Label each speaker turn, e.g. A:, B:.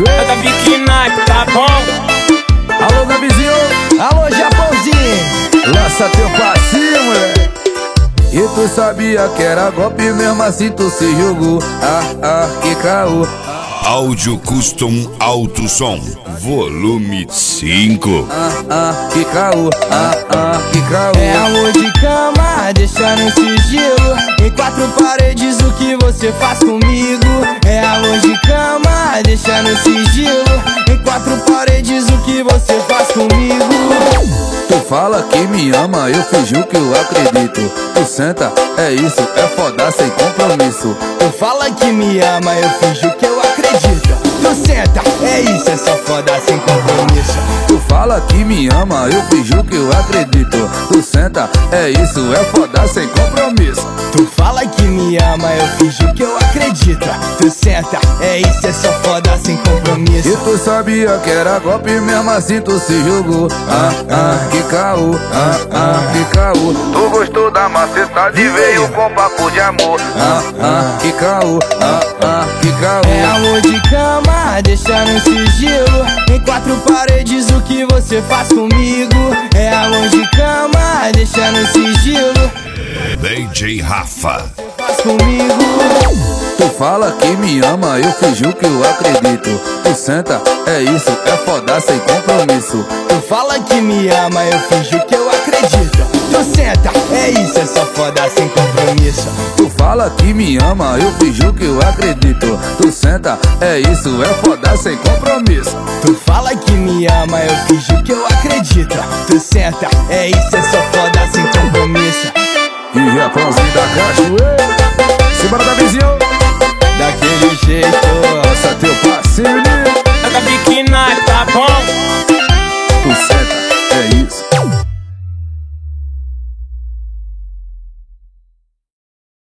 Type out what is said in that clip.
A: cachoeira.
B: Da Vicky Nike, tá bom?
A: Alô, Gabizinho.
C: Alô, Japãozinho.
A: Lança teu passinho, moleque. E tu sabia que era golpe, mesmo assim tu se jogou. Que caô.
D: Áudio Custom Alto Som, volume 5.
A: Que caô. Que caô.
C: É amor de cama, deixa no sigilo. Em quatro paredes o que você faz comigo. É amor de cama, deixa no sigilo. Em quatro paredes o que você faz comigo.
A: Tu fala que me ama, eu finjo que eu acredito. Tu senta, é isso, é foda sem compromisso.
C: Tu fala que me ama, eu finjo que eu acredito. Tu senta, é isso, é só foda sem compromisso.
A: Tu fala que me ama, eu finjo que eu acredito. Tu senta, é isso, é foda sem compromisso.
C: Tu fala que me ama, eu finjo que eu acredito. Tu senta, é isso, é só foda sem compromisso.
A: E tu sabia que era golpe, mesmo assim tu se jogou. Que caô, que caô. Tu gostou da macetade e veio com papo de amor. Que caô, que caô.
C: É amor de cama, deixa no sigilo. Em quatro paredes o que você faz comigo. É amor de cama, deixa no sigilo.
D: DJ Rafa.
C: Faz comigo.
A: Tu fala que me ama, eu finjo que eu acredito. Tu senta, é isso, é foda sem compromisso.
C: Tu fala que me ama, eu finjo que eu acredito. Tu senta, é isso, é só foda sem compromisso.
A: Tu fala que me ama, eu finjo que eu acredito. Tu senta, é isso, é foda sem compromisso.
C: Tu fala que me ama, eu finjo que eu acredito. Tu senta, é isso, é só foda sem compromisso.
A: E Japãozinho da cachoeira. Simbora da vizinho.
C: Daquele jeito.
A: Lança teu passinho.
B: Da Vicky Nike, tá bom?